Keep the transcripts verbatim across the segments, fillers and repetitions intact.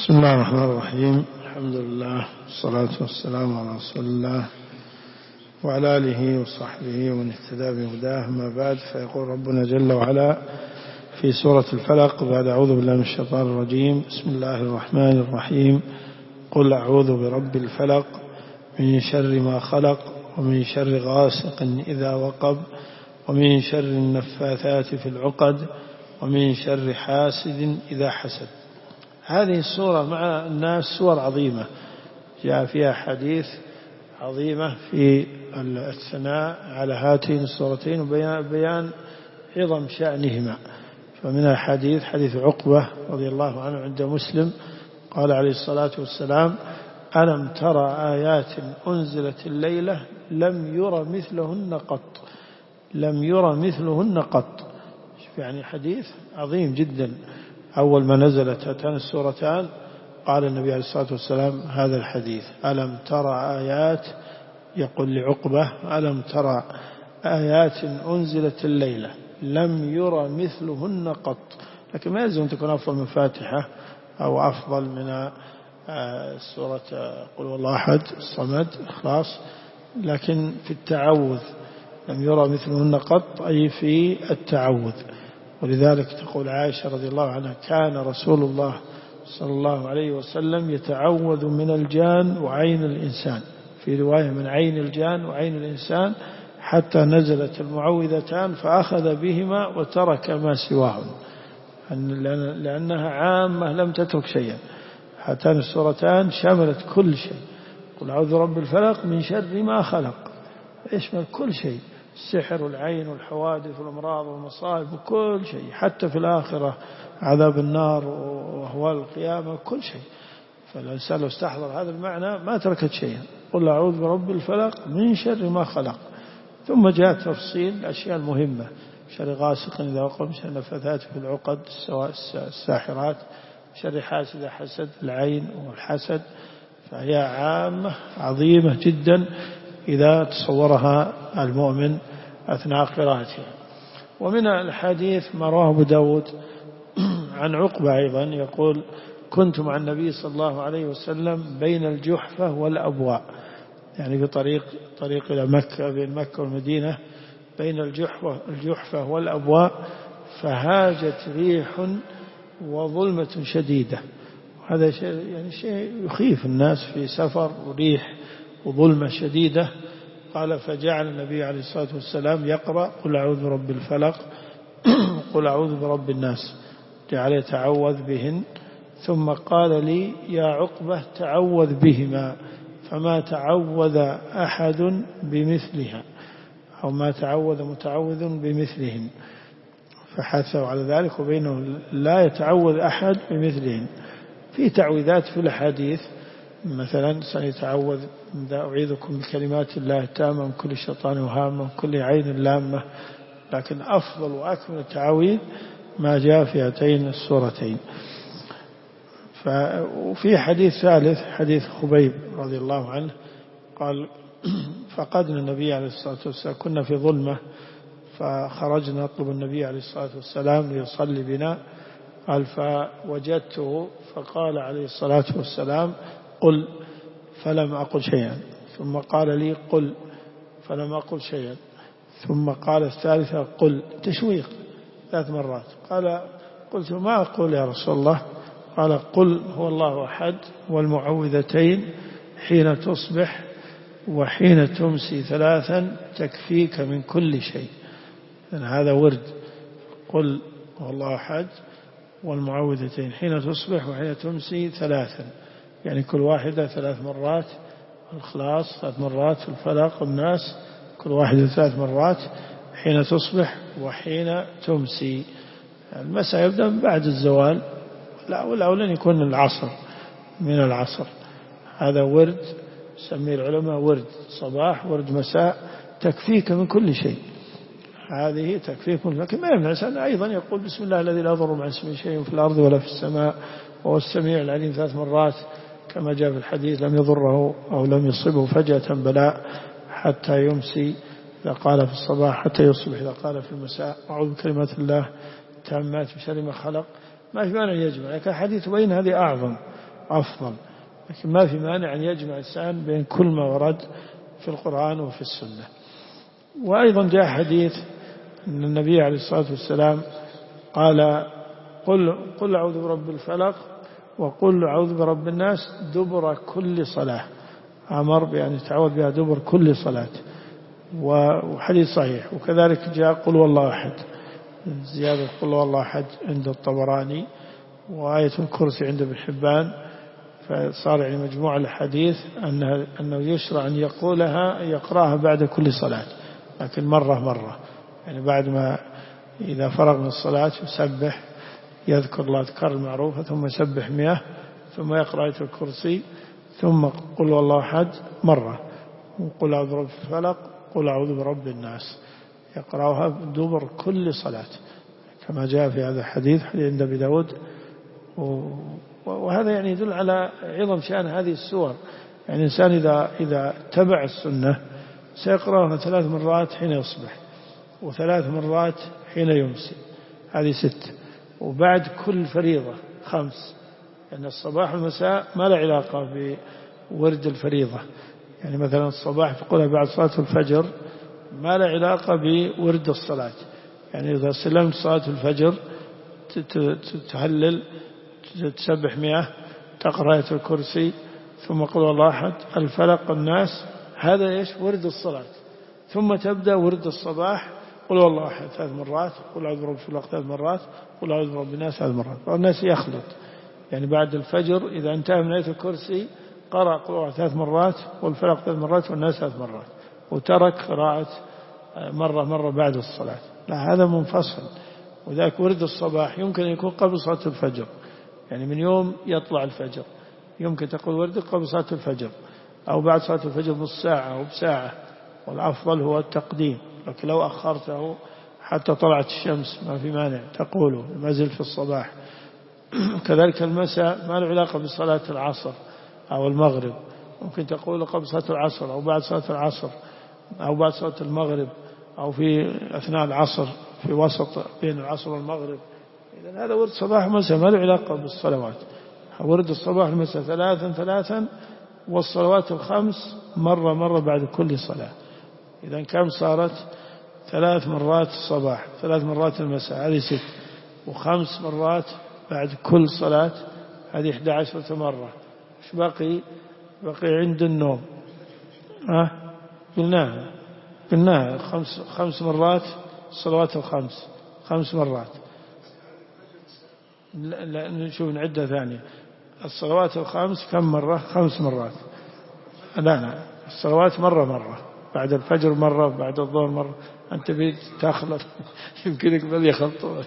بسم الله الرحمن الرحيم. الحمد لله والصلاة والسلام على رسول الله وعلى آله وصحبه ومن اهتدى بهداه. أما بعد، فيقول ربنا جل وعلا في سورة الفلق بعد أعوذ بالله من الشيطان الرجيم: بسم الله الرحمن الرحيم. قل أعوذ برب الفلق من شر ما خلق ومن شر غاسق إذا وقب ومن شر النفاثات في العقد ومن شر حاسد إذا حسد. هذه السورة مع الناس سور عظيمة جاء فيها حديث عظيمة في الثناء على هاتين السورتين وبيان عظم شأنهما. فمن الحديث حديث عقبة رضي الله عنه عند مسلم قال عليه الصلاة والسلام: ألم ترى آيات أنزلت الليلة لم ير مثلهن قط لم ير مثلهن قط. يعني حديث عظيم جدا. أول ما نزلت هاتان السورتان قال النبي عليه الصلاة والسلام هذا الحديث: ألم ترى آيات، يقول لعقبة: ألم ترى آيات أنزلت الليلة لم ير مثلهن قط. لكن ما يلزم تكون أفضل من فاتحة أو أفضل من سورة قل هو الله أحد الصمد خلاص، لكن في التعوذ لم يرى مثلهن قط، أي في التعوذ. ولذلك تقول عائشة رضي الله عنها: كان رسول الله صلى الله عليه وسلم يتعوذ من الجان وعين الإنسان، في رواية من عين الجان وعين الإنسان، حتى نزلت المعوذتان فأخذ بهما وترك ما سواهن، لأنها عامة لم تترك شيئا. هاتان السورتان شملت كل شيء. قل أعوذ برب الفلق من شر ما خلق، يشمل كل شيء: السحر والعين والحوادث والأمراض والمصائب وكل شيء، حتى في الآخرة عذاب النار وأهوال القيامة كل شيء. فالإنسان لو استحضر هذا المعنى ما تركت شيئا. قل أعوذ برب الفلق من شر ما خلق. ثم جاء تفصيل الأشياء المهمة: شر غاسق إذا وقب، شر النفاثات في العقد الساحرات، شر حاسد حسد العين والحسد. فهي عامة عظيمة جدا إذا تصورها المؤمن أثناء قراءته. ومن الحديث ما رواه أبو داود عن عقبة أيضا يقول: كنت مع النبي صلى الله عليه وسلم بين الجحفة والأبواء، يعني بطريق طريق إلى مكة، بين مكة والمدينة، بين الجحفة الجحفة والأبواء، فهاجت ريح وظلمة شديدة. هذا شيء يعني شيء يخيف الناس في سفر وريح وظلمة شديدة. قال: فجعل النبي عليه الصلاة والسلام يقرأ قل أعوذ برب الفلق قل أعوذ برب الناس، جعل يتعوذ بهن، ثم قال لي: يا عقبة تعوذ بهما، فما تعوذ أحد بمثلها، أو ما تعوذ متعوذ بمثلهن. فحثوا على ذلك، وبينه لا يتعوذ أحد بمثلهن. في تعويذات في الحديث، مثلا سنتعوذ: أعيذكم بكلمات الله التامة من كل شيطان وهامة ومن كل عين لامة. لكن أفضل وأكمل التعويذ ما جاء في هاتين السورتين. وفي حديث ثالث حديث خبيب رضي الله عنه قال: فقدنا النبي عليه الصلاة والسلام، كنا في ظلمة فخرجنا نطلب النبي عليه الصلاة والسلام ليصلي بنا. قال: فوجدته فقال عليه الصلاة والسلام: قل، فلم أقل شيئا. ثم قال لي: قل، فلم أقل شيئا. ثم قال الثالثة: قل، تشويق ثلاث مرات. قال: قلت: ما أقول يا رسول الله؟ قال: قل هو الله أحد والمعوذتين حين تصبح وحين تمسي ثلاثا تكفيك من كل شيء. يعني هذا ورد: قل هو الله أحد والمعوذتين حين تصبح وحين تمسي ثلاثا، يعني كل واحدة ثلاث مرات. الإخلاص ثلاث مرات، الفلق والناس كل واحدة ثلاث مرات، حين تصبح وحين تمسي. المساء يبدأ بعد الزوال، والأولى يكون العصر، من العصر. هذا ورد سميه العلماء ورد صباح ورد مساء، تكفيك من كل شيء. هذه تكفيك من، لكن ما يمنع الإنسان أيضا يقول: بسم الله الذي لا يضر مع اسمه شيء في الأرض ولا في السماء وهو السميع العليم ثلاث مرات، كما جاء في الحديث: لم يضره أو لم يصبه فجأة بلاء حتى يمسي إذا قال في الصباح، حتى يصبح إذا قال في المساء: أعوذ بكلمات الله التامات من شر ما خلق. ما في مانع يجمع، لكن حديث بين هذه أعظم، أفضل، لكن ما في مانع أن يجمع الإنسان بين كل ما ورد في القرآن وفي السنة. وأيضا جاء حديث أن النبي عليه الصلاة والسلام قال قل, قل أعوذ برب الفلق وقل أعوذ برب الناس دبر كل صلاة، أمر بأن يتعوذ بها دبر كل صلاة، وحديث صحيح. وكذلك جاء قل والله أحد، زيادة قل والله أحد عند الطبراني، وآية الكرسي عند ابن حبان، فصار يعني مجموع الحديث أنه, أنه يشرع أن يقولها يقرأها بعد كل صلاة، لكن مرة مرة، يعني بعد ما إذا فرغ من الصلاة يسبح يذكر الله أذكار المعروفة، ثم يسبح مئة، ثم يقرأ آية الكرسي، ثم قل والله أحد مرة، وقل أعوذ برب الفلق، قل أعوذ برب الناس، يقرأها دبر كل صلاة كما جاء في هذا الحديث حديث عند أبي داود. وهذا يعني يدل على عظم شأن هذه السور. يعني الإنسان إذا إذا تبع السنة سيقرأها ثلاث مرات حين يصبح، وثلاث مرات حين يمسي، هذه ست، وبعد كل فريضة خمس، لأن يعني الصباح والمساء ما له علاقة بورد الفريضة. يعني مثلا الصباح تقولها بعد صلاة الفجر ما له علاقة بورد الصلاة، يعني إذا سلمت صلاة الفجر تهلل تسبح مئة، تقرأ آية الكرسي، ثم قل والله أحد، الفلق، الناس، هذا إيش ورد الصلاة. ثم تبدأ ورد الصباح قل والله أحد ثلاث مرات، قل أعوذ برب الفلق ثلاث مرات، قل أعوذ برب الناس ثلاث مرات. والناس يخلط، يعني بعد الفجر إذا انتهى من آية الكرسي قرأ قل والله ثلاث مرات والفلق ثلاث مرات والناس ثلاث مرات، وترك قراءة مرة مرة بعد الصلاة. لا، هذا منفصل. وذاك ورد الصباح يمكن أن يكون قبل صلاة الفجر، يعني من يوم يطلع الفجر يمكن تقول وردك قبل صلاة الفجر، أو بعد صلاة الفجر نص ساعة أو بساعة، والأفضل هو التقديم. لكن لو أخرته حتى طلعت الشمس ما في مانع تقوله، ما زلت في الصباح. كذلك المساء ما له علاقة بصلاة العصر أو المغرب، ممكن تقول قبل صلاة العصر أو بعد صلاة العصر أو بعد صلاة المغرب أو في أثناء العصر، في وسط بين العصر والمغرب. إذن هذا ورد صباح ومساء ما له علاقة بالصلوات. ورد الصباح والمساء ثلاثا ثلاثا، والصلوات الخمس مرة مرة بعد كل صلاة. إذن كم صارت؟ ثلاث مرات الصباح، ثلاث مرات المساء، هذه ست، وخمس مرات بعد كل صلاة، هذه إحدى عشرة مرة. إيش بقي؟ بقي عند النوم. أه؟ قلناها قلناها خمس خمس مرات الصلوات الخمس، خمس مرات. لا, لا نشوف نعدها ثانية. الصلوات الخمس كم مرة؟ خمس مرات. لا لا الصلوات مرة مرة، بعد الفجر مرة، بعد الظهر مرة. أنت بيت تخلط يمكنك بل يخلطون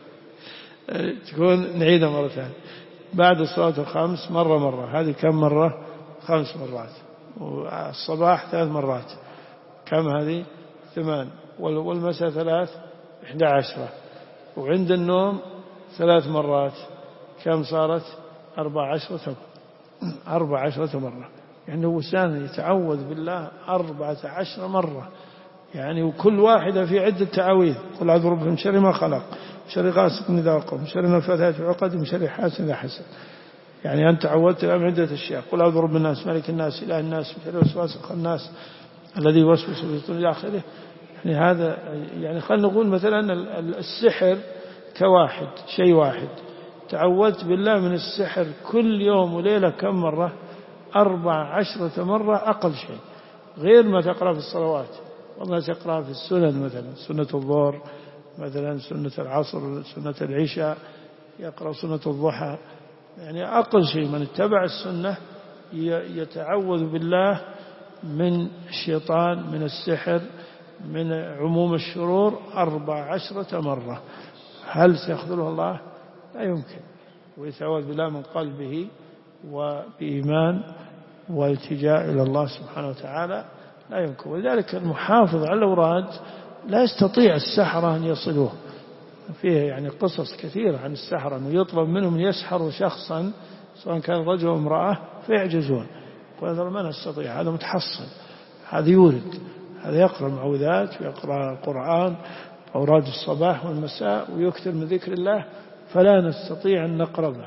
تكون نعيدها مرة ثانية. بعد الصلاة الخمس مرة مرة، هذه كم مرة؟ خمس مرات. والصباح ثلاث مرات، كم هذه؟ ثمان. والمساء ثلاث، إحدى عشرة. وعند النوم ثلاث مرات، كم صارت؟ أربع عشرة أربع عشرة مرة. يعني هو سان يتعوذ بالله أربعة عشر مرة، يعني وكل واحدة في عدة تعاويذ. قل أعوذ برب من شر ما خلق، من شر غاسق إذا وقب، من شر النفاثات في العقد، من شر حاسد إذا حسد. يعني أنت تعوذت من عدة أشياء. قل أعوذ برب الناس ملك الناس إله الناس من شر الوسواس الخناس الذي يوسوس في صدور إلى آخره. يعني هذا يعني خلينا نقول مثلا السحر كواحد شيء واحد، تعوذت بالله من السحر كل يوم وليلة كم مرة؟ أربع عشرة مرة أقل شيء، غير ما تقرأ في الصلوات. والله تقرأ في السنن، مثلا سنة الظهر، مثلا سنة العصر، سنة العشاء، يقرأ سنة الضحى. يعني أقل شيء من اتبع السنة يتعوذ بالله من الشيطان، من السحر، من عموم الشرور أربع عشرة مرة. هل سيخذله الله؟ لا يمكن. ويتعوذ بالله من قلبه وبإيمان والتجاء إلى الله سبحانه وتعالى لا يمكن. ولذلك المحافظ على الأوراد لا يستطيع السحرة أن يصلوه. فيه يعني قصص كثيرة عن السحرة أنه يطلب منهم يسحروا شخصا سواء كان رجل أو امرأة فيعجزون، وهذا ما نستطيع، هذا متحصن، هذا يورد، هذا يقرأ المعوذات ويقرأ القرآن أوراد الصباح والمساء ويكثر من ذكر الله، فلا نستطيع أن نقربه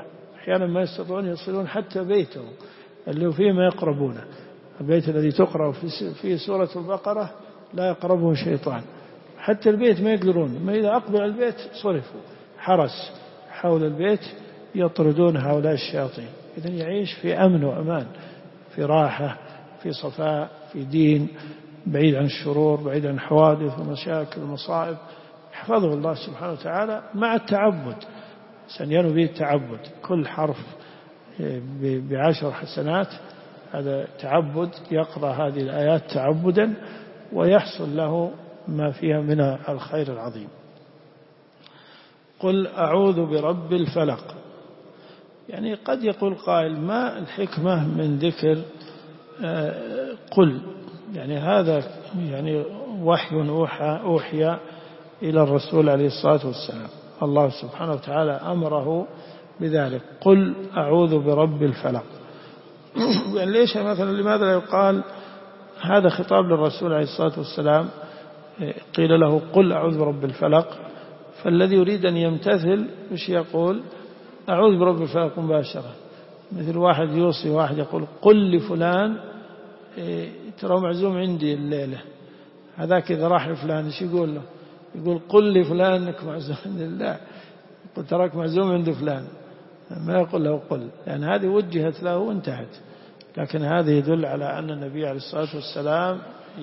أحيانا ما يستطيعون يصلون حتى بيته اللي فيه ما يقربونه. البيت الذي تقرأ في سورة البقرة لا يقربه شيطان، حتى البيت ما يقدرون، ما إذا أقبل البيت صرفوا حرس حول البيت يطردون هؤلاء الشياطين. إذن يعيش في أمن وأمان، في راحة، في صفاء، في دين، بعيد عن الشرور، بعيد عن الحوادث ومشاكل ومصائب. حفظه الله سبحانه وتعالى مع التعبد، سنينو به التعبد، كل حرف بعشر حسنات، هذا تعبد، يقرأ هذه الآيات تعبدا ويحصل له ما فيها من الخير العظيم. قل أعوذ برب الفلق. يعني قد يقول قائل ما الحكمة من ذكر قل؟ يعني هذا يعني وحي أوحى, أوحي إلى الرسول عليه الصلاة والسلام، الله سبحانه وتعالى أمره بذلك، قل أعوذ برب الفلق. يعني ليش مثلا لماذا لا يقال هذا خطاب للرسول عليه الصلاة والسلام، قيل له قل أعوذ برب الفلق، فالذي يريد أن يمتثل مش يقول أعوذ برب الفلق مباشرة، مثل واحد يوصي واحد يقول قل لفلان ترى معزوم عندي الليلة، هذاك إذا راح لفلان إيش يقول له؟ يقول قل لفلان إنك معزوم عند الله، يقول تراك معزوم عند فلان، ما يقول له قل، لأن يعني هذه وجهت له وانتهت. لكن هذا يدل على أن النبي عليه الصلاة والسلام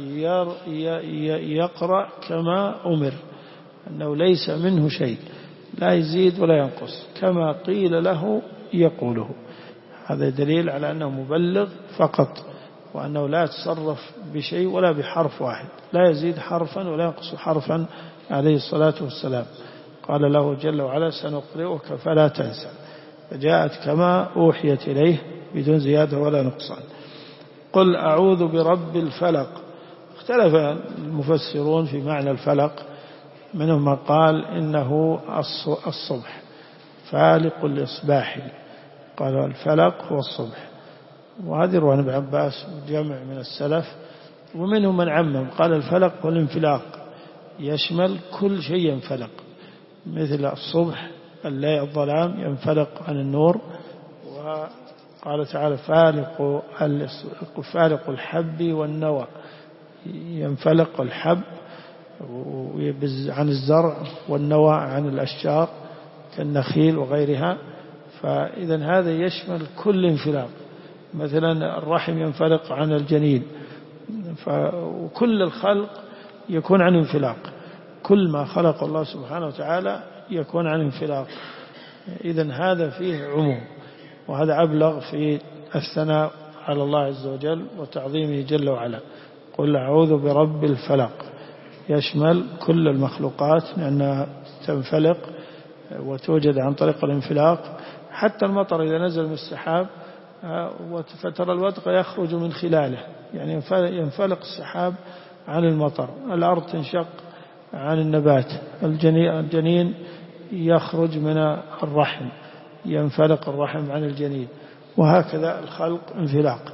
يقرأ كما أمر، أنه ليس منه شيء، لا يزيد ولا ينقص، كما قيل له يقوله. هذا دليل على أنه مبلغ فقط، وأنه لا يتصرف بشيء ولا بحرف واحد، لا يزيد حرفا ولا ينقص حرفا عليه الصلاة والسلام. قال له جل وعلا سنقرئك فلا تنسى، فجاءت كما أوحيت إليه بدون زيادة ولا نقصان. قل أعوذ برب الفلق. اختلف المفسرون في معنى الفلق، منهم من قال إنه الصبح، فالق الإصباح، قالوا الفلق هو الصبح، وهذه رواه ابن عباس وجمع من السلف. ومنهم من عمم قال الفلق هو الانفلاق، يشمل كل شيء ينفلق، مثل الصبح الليل الظلام ينفلق عن النور. وقال تعالى فالق فالق الحب والنوى، ينفلق الحب عن الزرع والنوى عن الأشجار كالنخيل وغيرها، فإذا هذا يشمل كل انفلاق. مثلا الرحم ينفلق عن الجنين، وكل الخلق يكون عن انفلاق، كل ما خلق الله سبحانه وتعالى يكون عن انفلاق. إذن هذا فيه عموم، وهذا أبلغ في الثناء على الله عز وجل وتعظيمه جل وعلا. قل أعوذ برب الفلق يشمل كل المخلوقات لأنها تنفلق وتوجد عن طريق الانفلاق. حتى المطر إذا نزل من السحاب فترى الودق يخرج من خلاله، يعني ينفلق السحاب عن المطر. الأرض تنشق عن النبات، الجنين يخرج من الرحم، ينفلق الرحم عن الجنين، وهكذا الخلق انفلاق.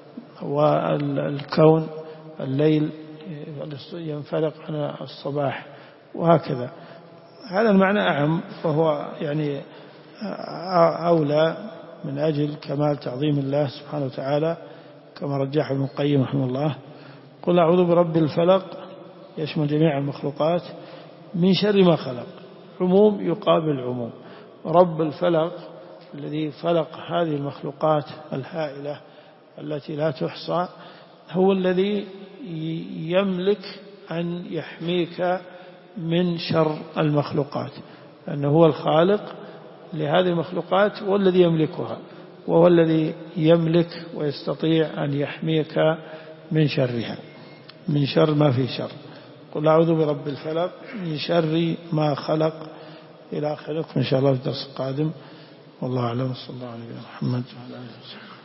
والكون الليل ينفلق عن الصباح، وهكذا. هذا المعنى أعم، فهو يعني أولى من أجل كمال تعظيم الله سبحانه وتعالى كما رجح ابن القيم رحمه الله. قل أعوذ برب الفلق يشمل جميع المخلوقات من شر ما خلق، عموم يقابل عموم. رب الفلق الذي فلق هذه المخلوقات الهائلة التي لا تحصى هو الذي يملك أن يحميك من شر المخلوقات، لأنه هو الخالق لهذه المخلوقات والذي يملكها، وهو الذي يملك ويستطيع أن يحميك من شرها، من شر ما في شر. قل أعوذ برب الفلق من شر ما خلق إلى آخره. إن شاء الله في الدرس القادم. والله أعلم، صلى الله عليه وسلم محمد وعلى آله وسلم.